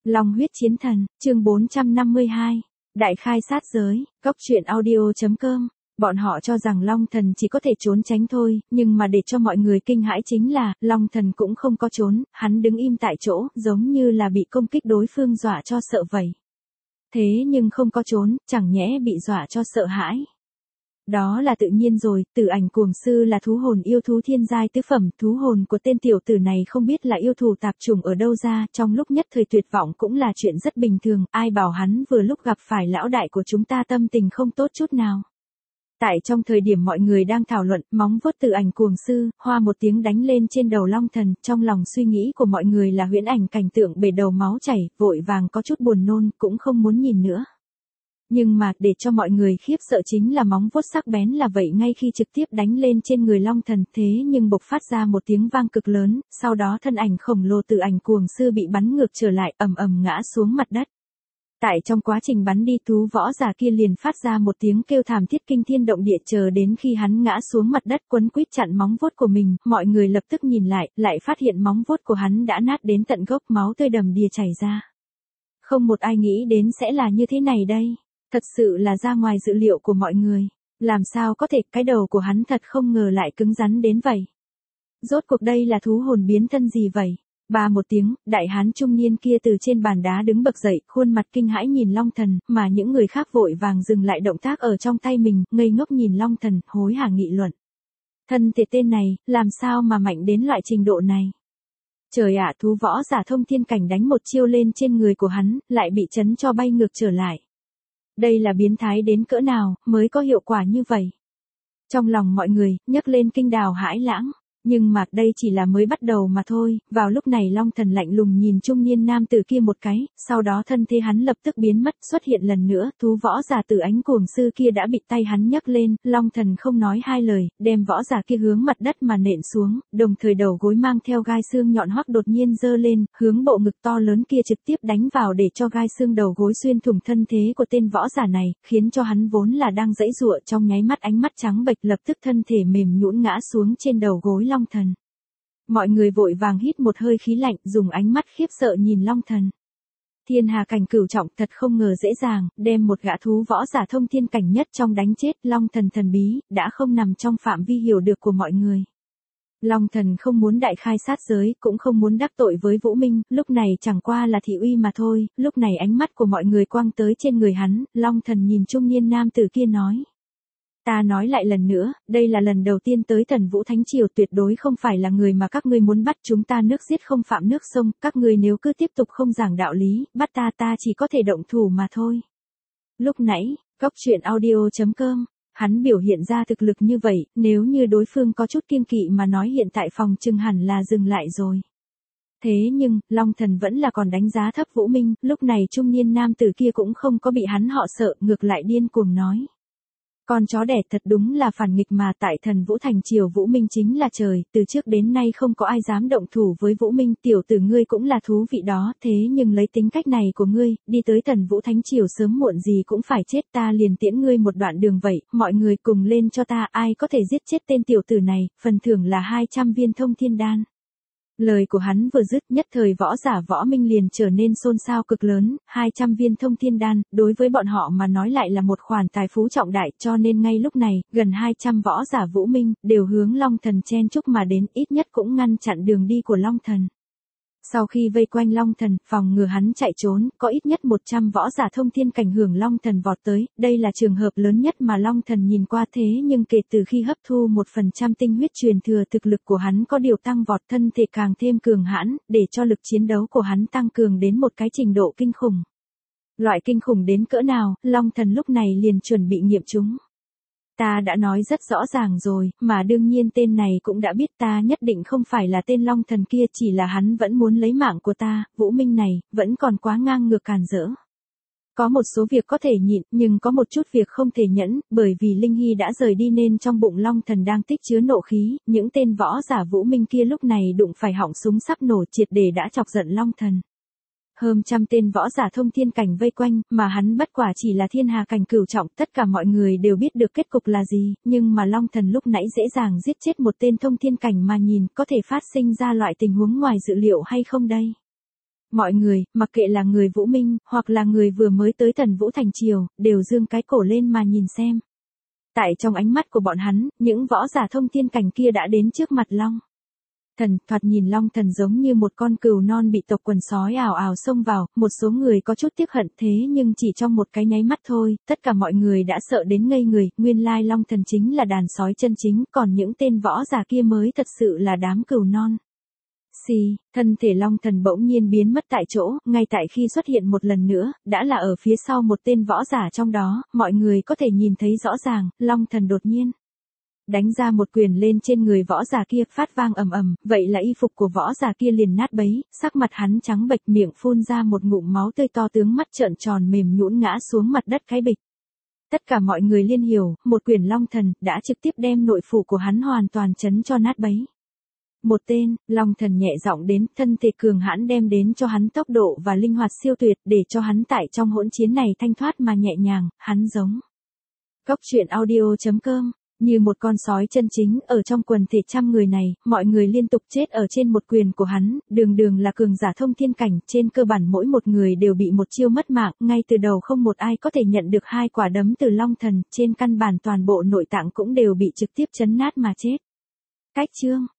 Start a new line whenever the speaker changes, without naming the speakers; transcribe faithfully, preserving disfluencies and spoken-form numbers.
Long huyết chiến thần, chương bốn trăm năm mươi hai. Đại khai sát giới, góc truyện audio.com. Bọn họ cho rằng Long Thần chỉ có thể trốn tránh thôi, nhưng mà để cho mọi người kinh hãi chính là, Long Thần cũng không có trốn, hắn đứng im tại chỗ, giống như là bị công kích đối phương dọa cho sợ vậy. Thế nhưng không có trốn, chẳng nhẽ bị dọa cho sợ hãi. Đó là tự nhiên rồi, Tử Ảnh Cuồng Sư là thú hồn yêu thú thiên giai tứ phẩm, thú hồn của tên tiểu tử này không biết là yêu thù tạp chủng ở đâu ra, trong lúc nhất thời tuyệt vọng cũng là chuyện rất bình thường, ai bảo hắn vừa lúc gặp phải lão đại của chúng ta tâm tình không tốt chút nào. Tại trong thời điểm mọi người đang thảo luận, móng vuốt Tử Ảnh Cuồng Sư, hoa một tiếng đánh lên trên đầu Long Thần, trong lòng suy nghĩ của mọi người là huyễn ảnh cảnh tượng bể đầu máu chảy, vội vàng có chút buồn nôn, cũng không muốn nhìn nữa. Nhưng mà, để cho mọi người khiếp sợ chính là móng vuốt sắc bén là vậy ngay khi trực tiếp đánh lên trên người Long Thần, thế nhưng bộc phát ra một tiếng vang cực lớn, sau đó thân ảnh khổng lồ Tử Ảnh Cuồng Sư bị bắn ngược trở lại, ầm ầm ngã xuống mặt đất. Tại trong quá trình bắn đi, thú võ giả kia liền phát ra một tiếng kêu thảm thiết kinh thiên động địa, chờ đến khi hắn ngã xuống mặt đất quấn quýt chặn móng vuốt của mình, mọi người lập tức nhìn lại, lại phát hiện móng vuốt của hắn đã nát đến tận gốc, máu tươi đầm đìa chảy ra. Không một ai nghĩ đến sẽ là như thế này đây. Thật sự là ra ngoài dự liệu của mọi người. Làm sao có thể, cái đầu của hắn thật không ngờ lại cứng rắn đến vậy. Rốt cuộc đây là thú hồn biến thân gì vậy? Ba một tiếng, đại hán trung niên kia từ trên bàn đá đứng bật dậy, khuôn mặt kinh hãi nhìn Long Thần, mà những người khác vội vàng dừng lại động tác ở trong tay mình, ngây ngốc nhìn Long Thần, hối hả nghị luận. Thân thể tên này, làm sao mà mạnh đến loại trình độ này? Trời ạ, thú võ giả thông thiên cảnh đánh một chiêu lên trên người của hắn, lại bị chấn cho bay ngược trở lại. Đây là biến thái đến cỡ nào, mới có hiệu quả như vậy. Trong lòng mọi người, nhấc lên kinh đào hãi lãng. Nhưng mà, đây chỉ là mới bắt đầu mà thôi, vào lúc này Long Thần lạnh lùng nhìn trung niên nam tử kia một cái, sau đó thân thế hắn lập tức biến mất, xuất hiện lần nữa, thú võ giả Tử Ảnh Cuồng Sư kia đã bị tay hắn nhấc lên, Long Thần không nói hai lời, đem võ giả kia hướng mặt đất mà nện xuống, đồng thời đầu gối mang theo gai xương nhọn hoắc đột nhiên giơ lên, hướng bộ ngực to lớn kia trực tiếp đánh vào để cho gai xương đầu gối xuyên thủng thân thế của tên võ giả này, khiến cho hắn vốn là đang giãy giụa trong nháy mắt ánh mắt trắng bệch lập tức thân thể mềm nhũn ngã xuống trên đầu gối Long Thần. Mọi người vội vàng hít một hơi khí lạnh, dùng ánh mắt khiếp sợ nhìn Long Thần. Thiên hà cảnh cửu trọng thật không ngờ dễ dàng, đem một gã thú võ giả thông thiên cảnh nhất trong đánh chết, Long Thần thần bí, đã không nằm trong phạm vi hiểu được của mọi người. Long Thần không muốn đại khai sát giới, cũng không muốn đắc tội với Vũ Minh, lúc này chẳng qua là thị uy mà thôi, lúc này ánh mắt của mọi người quang tới trên người hắn, Long Thần nhìn trung niên nam tử kia nói. Ta nói lại lần nữa, đây là lần đầu tiên tới Thần Vũ Thánh Triều, tuyệt đối không phải là người mà các ngươi muốn bắt, chúng ta nước giết không phạm nước sông, các ngươi nếu cứ tiếp tục không giảng đạo lý, bắt ta ta chỉ có thể động thủ mà thôi. Lúc nãy, góc truyện audio.com, hắn biểu hiện ra thực lực như vậy, nếu như đối phương có chút kiêng kỵ mà nói hiện tại phòng trừng hẳn là dừng lại rồi. Thế nhưng, Long Thần vẫn là còn đánh giá thấp Vũ Minh, lúc này trung niên nam tử kia cũng không có bị hắn họ sợ, ngược lại điên cuồng nói. Con chó đẻ thật đúng là phản nghịch mà, tại Thần Vũ Thành Triều Vũ Minh chính là trời, từ trước đến nay không có ai dám động thủ với Vũ Minh, tiểu tử ngươi cũng là thú vị đó, thế nhưng lấy tính cách này của ngươi, đi tới Thần Vũ Thánh Triều sớm muộn gì cũng phải chết, ta liền tiễn ngươi một đoạn đường vậy, mọi người cùng lên cho ta, ai có thể giết chết tên tiểu tử này, phần thưởng là hai trăm viên thông thiên đan. Lời của hắn vừa dứt, nhất thời võ giả Võ Minh liền trở nên xôn xao cực lớn, hai trăm viên thông thiên đan, đối với bọn họ mà nói lại là một khoản tài phú trọng đại, cho nên ngay lúc này, gần hai trăm võ giả Vũ Minh, đều hướng Long Thần chen chúc mà đến, ít nhất cũng ngăn chặn đường đi của Long Thần. Sau khi vây quanh Long Thần, phòng ngừa hắn chạy trốn, có ít nhất một trăm võ giả thông thiên cảnh hưởng Long Thần vọt tới, đây là trường hợp lớn nhất mà Long Thần nhìn qua, thế nhưng kể từ khi hấp thu một phần trăm tinh huyết truyền thừa, thực lực của hắn có điều tăng vọt, thân thể càng thêm cường hãn, để cho lực chiến đấu của hắn tăng cường đến một cái trình độ kinh khủng. Loại kinh khủng đến cỡ nào, Long Thần lúc này liền chuẩn bị nghiệm chúng. Ta đã nói rất rõ ràng rồi, mà đương nhiên tên này cũng đã biết ta nhất định không phải là tên Long Thần kia, chỉ là hắn vẫn muốn lấy mạng của ta, Vũ Minh này, vẫn còn quá ngang ngược càn rỡ. Có một số việc có thể nhịn, nhưng có một chút việc không thể nhẫn, bởi vì Linh Hy đã rời đi nên trong bụng Long Thần đang tích chứa nộ khí, những tên võ giả Vũ Minh kia lúc này đụng phải họng súng sắp nổ, triệt để đã chọc giận Long Thần. Hơn trăm tên võ giả thông thiên cảnh vây quanh, mà hắn bất quả chỉ là thiên hà cảnh cửu trọng, tất cả mọi người đều biết được kết cục là gì, nhưng mà Long Thần lúc nãy dễ dàng giết chết một tên thông thiên cảnh mà nhìn, có thể phát sinh ra loại tình huống ngoài dự liệu hay không đây? Mọi người, mặc kệ là người Vũ Minh, hoặc là người vừa mới tới Thần Vũ Thành Triều, đều dương cái cổ lên mà nhìn xem. Tại trong ánh mắt của bọn hắn, những võ giả thông thiên cảnh kia đã đến trước mặt Long Thần, thoạt nhìn Long Thần giống như một con cừu non bị tộc quần sói ào ào xông vào, một số người có chút tiếc hận thế nhưng chỉ trong một cái nháy mắt thôi, tất cả mọi người đã sợ đến ngây người, nguyên lai Long Thần chính là đàn sói chân chính, còn những tên võ giả kia mới thật sự là đám cừu non. Xì, thân thể Long Thần bỗng nhiên biến mất tại chỗ, ngay tại khi xuất hiện một lần nữa, đã là ở phía sau một tên võ giả trong đó, mọi người có thể nhìn thấy rõ ràng, Long Thần đột nhiên đánh ra một quyền lên trên người võ giả kia, phát vang ầm ầm, vậy là y phục của võ giả kia liền nát bấy, sắc mặt hắn trắng bệch, miệng phun ra một ngụm máu tươi to tướng, mắt trợn tròn mềm nhũn ngã xuống mặt đất cái bịch. Tất cả mọi người liên hiểu, một quyền Long Thần đã trực tiếp đem nội phủ của hắn hoàn toàn chấn cho nát bấy. Một tên, Long Thần nhẹ giọng đến, thân thể cường hãn đem đến cho hắn tốc độ và linh hoạt siêu tuyệt, để cho hắn tại trong hỗn chiến này thanh thoát mà nhẹ nhàng, hắn giống. Cốc truyện audio chấm com, như một con sói chân chính, ở trong quần thể trăm người này, mọi người liên tục chết ở trên một quyền của hắn, đường đường là cường giả thông thiên cảnh, trên cơ bản mỗi một người đều bị một chiêu mất mạng, ngay từ đầu không một ai có thể nhận được hai quả đấm từ Long Thần, trên căn bản toàn bộ nội tạng cũng đều bị trực tiếp chấn nát mà chết. Cách chương